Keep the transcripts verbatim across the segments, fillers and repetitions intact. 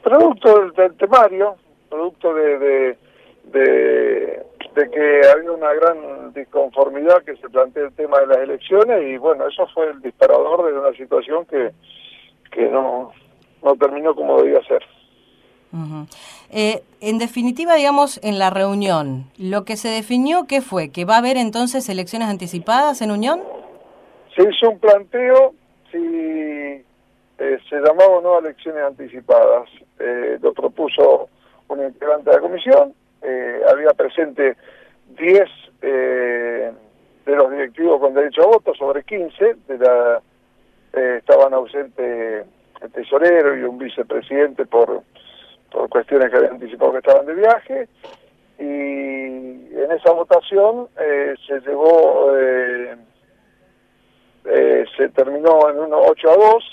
producto del, del temario, producto de, de, de, de que había una gran disconformidad que se plantea el tema de las elecciones, y bueno, eso fue el disparador de una situación que, que no, no terminó como debía ser. Uh-huh. Eh, en definitiva, digamos, en la reunión, lo que se definió, ¿qué fue? ¿Que va a haber entonces elecciones anticipadas en Unión? Se hizo un planteo si eh, se llamaba o no a elecciones anticipadas. Eh, lo propuso un integrante de la comisión, eh, había presente diez eh, de los directivos con derecho a voto sobre quince, de la, eh, estaban ausentes el tesorero y un vicepresidente por... por cuestiones que habían anticipado que estaban de viaje, y en esa votación eh, se llevó, eh, eh, se terminó en unos ocho a dos,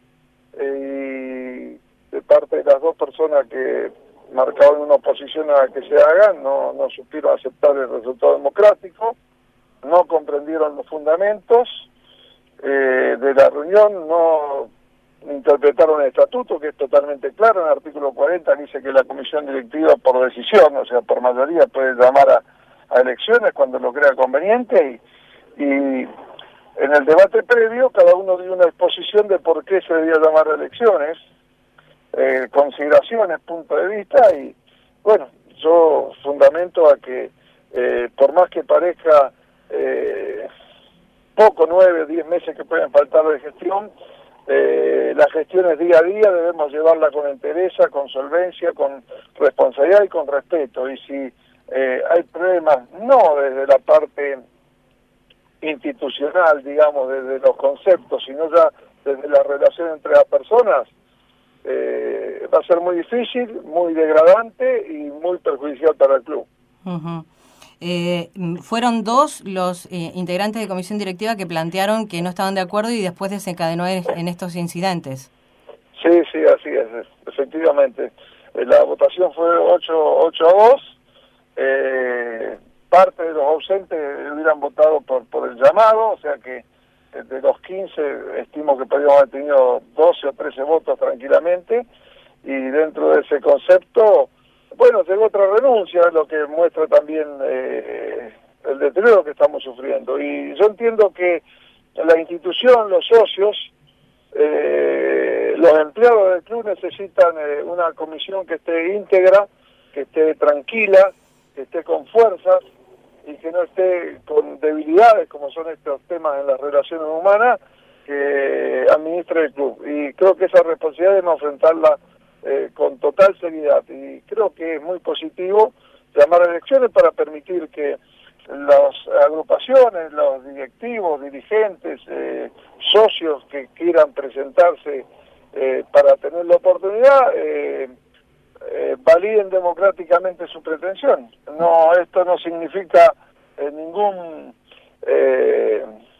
eh, y de parte de las dos personas que marcaban una oposición a que se haga, no, no supieron aceptar el resultado democrático, no comprendieron los fundamentos eh, de la reunión, no interpretaron el estatuto, que es totalmente claro. En el artículo cuarenta dice que la comisión directiva, por decisión, o sea, por mayoría, puede llamar a, a elecciones cuando lo crea conveniente, y, y en el debate previo cada uno dio una exposición de por qué se debía llamar a elecciones, eh, consideraciones, punto de vista, y bueno, yo fundamento a que eh, por más que parezca eh, poco, nueve, diez meses que pueden faltar de gestión, Eh, las gestiones día a día debemos llevarla con entereza, con solvencia, con responsabilidad y con respeto. Y si eh, hay problemas, no desde la parte institucional, digamos, desde los conceptos, sino ya desde la relación entre las personas, eh, va a ser muy difícil, muy degradante y muy perjudicial para el club. Uh-huh. Eh, fueron dos los eh, integrantes de comisión directiva que plantearon que no estaban de acuerdo y después desencadenó en, en estos incidentes. Sí, sí, así es, efectivamente. Eh, la votación fue ocho a dos, eh, parte de los ausentes hubieran votado por, por el llamado, o sea que eh, de los quince estimo que podríamos haber tenido doce o trece votos tranquilamente, y dentro de ese concepto, bueno, llegó otra renuncia, lo que muestra también eh, el deterioro que estamos sufriendo. Y yo entiendo que la institución, los socios, eh, los empleados del club necesitan eh, una comisión que esté íntegra, que esté tranquila, que esté con fuerzas y que no esté con debilidades, como son estos temas en las relaciones humanas, que administre el club. Y creo que esa responsabilidad debemos enfrentarla Eh, con total seriedad, y creo que es muy positivo llamar a elecciones para permitir que las agrupaciones, los directivos, dirigentes, eh, socios que quieran presentarse eh, para tener la oportunidad, eh, eh, validen democráticamente su pretensión. No, esto no significa eh, ningún eh,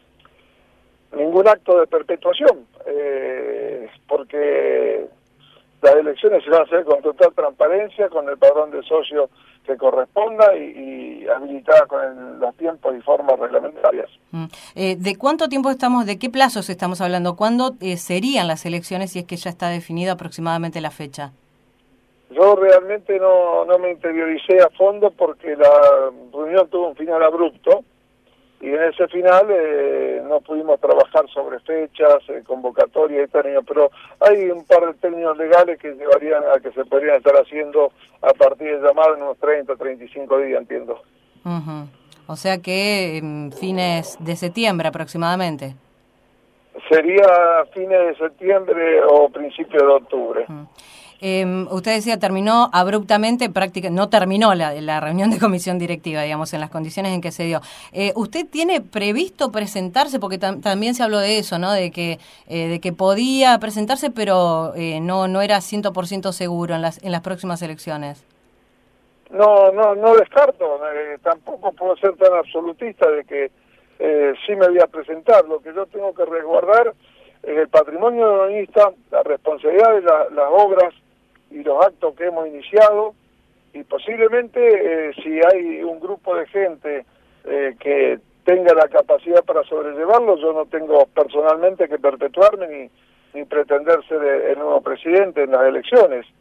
ningún acto de perpetuación, eh, porque las elecciones se van a hacer con total transparencia, con el padrón de socios que corresponda y, y habilitada con el, los tiempos y formas reglamentarias. Mm. Eh, ¿De cuánto tiempo estamos, de qué plazos estamos hablando? ¿Cuándo eh, serían las elecciones si es que ya está definida aproximadamente la fecha? Yo realmente no, no me interioricé a fondo porque la reunión tuvo un final abrupto, y en ese final eh, no pudimos trabajar sobre fechas, eh, convocatorias y términos, pero hay un par de términos legales que llevarían a que se podrían estar haciendo a partir de llamar en unos treinta, treinta y cinco días, entiendo. Uh-huh. O sea que eh, fines de septiembre aproximadamente. Sería fines de septiembre o principios de octubre. Uh-huh. Eh, usted decía, terminó abruptamente, práctica, no terminó la, la reunión de comisión directiva, digamos, en las condiciones en que se dio. Eh, ¿Usted tiene previsto presentarse? Porque tam también se habló de eso, ¿no? De que eh, de que podía presentarse, pero eh, no no era cien por ciento seguro en las en las próximas elecciones. No, no, no descarto. Eh, tampoco puedo ser tan absolutista de que eh, sí me voy a presentar. Lo que yo tengo que resguardar es el patrimonio unionista, la responsabilidad de la, las obras y los actos que hemos iniciado, y posiblemente eh, si hay un grupo de gente eh, que tenga la capacidad para sobrellevarlo, yo no tengo personalmente que perpetuarme ni, ni pretender ser el nuevo presidente en las elecciones.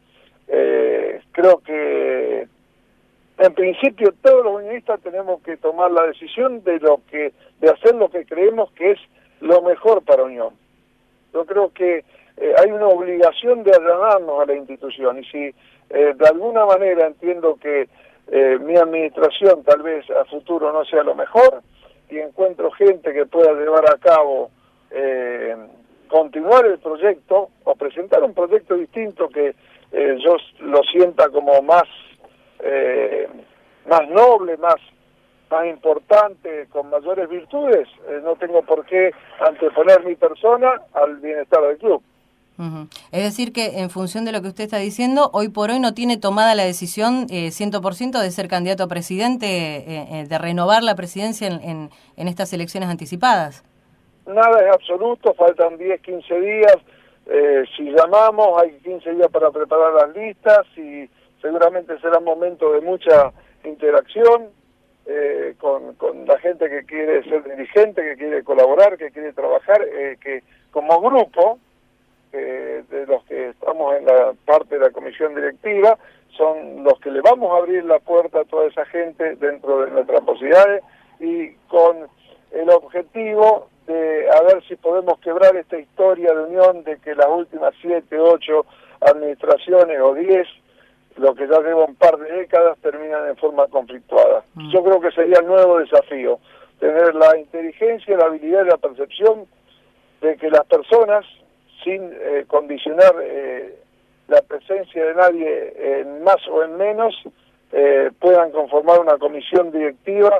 eh, creo que en principio todos los unionistas tenemos que tomar la decisión de lo que de hacer lo que creemos que es lo mejor para Unión. Yo creo que eh, hay una obligación de allanarnos a la institución, y si eh, de alguna manera entiendo que eh, mi administración tal vez a futuro no sea lo mejor, y encuentro gente que pueda llevar a cabo, eh, continuar el proyecto, o presentar un proyecto distinto que eh, yo lo sienta como más Eh, más noble, más más importante, con mayores virtudes, eh, no tengo por qué anteponer mi persona al bienestar del club. Uh-huh. Es decir que en función de lo que usted está diciendo, hoy por hoy no tiene tomada la decisión eh, cien por ciento de ser candidato a presidente, eh, eh, de renovar la presidencia en, en, en estas elecciones anticipadas. Nada es absoluto, faltan diez, quince días, eh, si llamamos hay quince días para preparar las listas, y seguramente será un momento de mucha interacción eh, con, con la gente que quiere ser dirigente, que quiere colaborar, que quiere trabajar, eh, que como grupo, eh, de los que estamos en la parte de la comisión directiva, son los que le vamos a abrir la puerta a toda esa gente dentro de nuestras posibilidades, y con el objetivo de a ver si podemos quebrar esta historia de Unión de que las últimas siete, ocho administraciones o diez, lo que ya lleva un par de décadas, terminan en forma conflictuada. Mm. Yo creo que sería el nuevo desafío, tener la inteligencia, la habilidad y la percepción de que las personas, sin eh, condicionar eh, la presencia de nadie en más o en menos, eh, puedan conformar una comisión directiva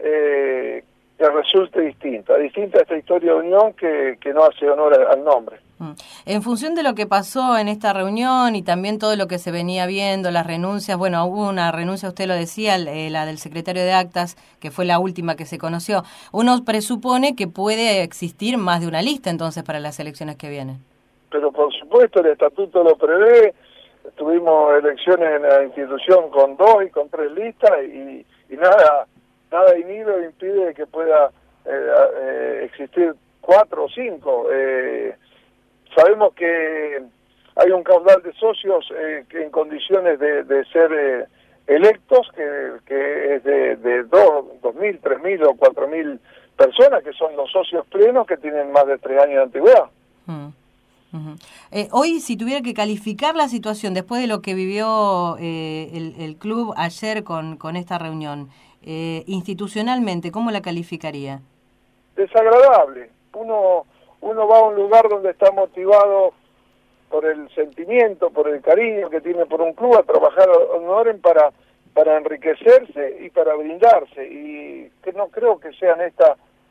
eh, que resulte distinta, distinta a esta historia de Unión que, que no hace honor al nombre. En función de lo que pasó en esta reunión y también todo lo que se venía viendo, las renuncias, bueno, hubo una renuncia, usted lo decía, eh, la del secretario de Actas, que fue la última que se conoció. Uno presupone que puede existir más de una lista entonces para las elecciones que vienen. Pero por supuesto el estatuto lo prevé, tuvimos elecciones en la institución con dos y con tres listas, y, y nada, nada inhibe o impide que pueda eh, eh, existir cuatro o cinco. Eh, Sabemos que hay un caudal de socios eh, que en condiciones de, de ser eh, electos, que, que es de, de dos mil, tres mil o cuatro mil personas, que son los socios plenos que tienen más de tres años de antigüedad. Mm. Uh-huh. Eh, hoy, si tuviera que calificar la situación después de lo que vivió eh, el, el club ayer con, con esta reunión, eh, institucionalmente, ¿cómo la calificaría? Desagradable. Uno... Uno va a un lugar donde está motivado por el sentimiento, por el cariño que tiene por un club, a trabajar en orden para, para enriquecerse y para brindarse. Y que no creo que sean estas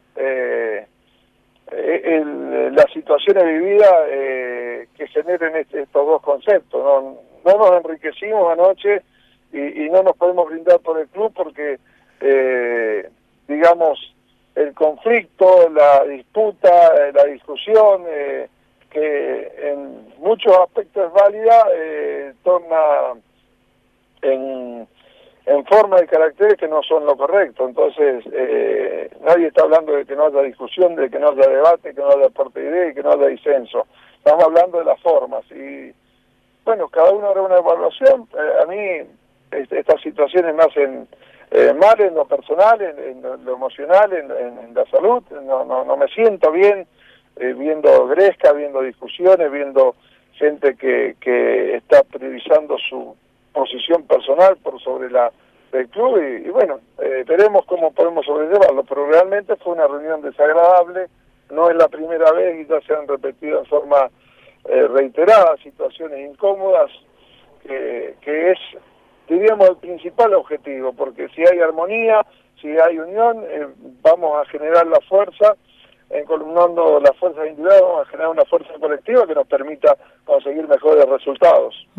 eh, el, las situaciones vividas eh, que generen este, estos dos conceptos. No, no nos enriquecimos anoche y, y no nos podemos brindar por el club porque, eh, digamos, el conflicto, la disputa, eh, la discusión, eh, que en muchos aspectos es válida, eh, torna en, en forma y caracteres que no son lo correcto. Entonces, eh, nadie está hablando de que no haya discusión, de que no haya debate, que no haya aporte de idea y que no haya disenso. Estamos hablando de las formas. Y, bueno, cada uno hará una evaluación. Eh, a mí, este, estas situaciones me hacen... Eh, mal en lo personal, en, en lo emocional, en, en, en la salud. No, no, no me siento bien eh, viendo gresca, viendo discusiones, viendo gente que, que está priorizando su posición personal por sobre la del club, y, y bueno, eh, veremos cómo podemos sobrellevarlo, pero realmente fue una reunión desagradable, no es la primera vez y ya se han repetido en forma eh, reiterada situaciones incómodas, que, que es, diríamos, el principal objetivo, porque si hay armonía, si hay unión, eh, vamos a generar la fuerza, encolumnando las fuerzas individuales, vamos a generar una fuerza colectiva que nos permita conseguir mejores resultados.